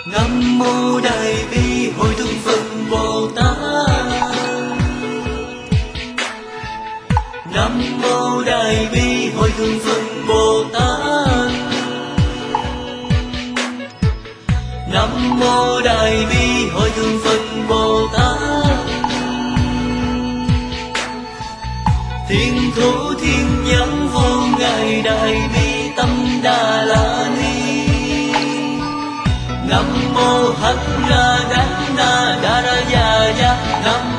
Nam mô Đại Bi Hội Thượng Phật Bồ Tát. Nam mô Đại Bi Hội Thượng Phật Bồ Tát. Nam mô Đại Bi Hội Thượng Phật Bồ Tát. Thiên thủ thiên nhãn vô ngại Đại Bi Tâm Đà La Ni. Nam mô Hắc Ra Đát Na Đa Ra Già Gia. Nam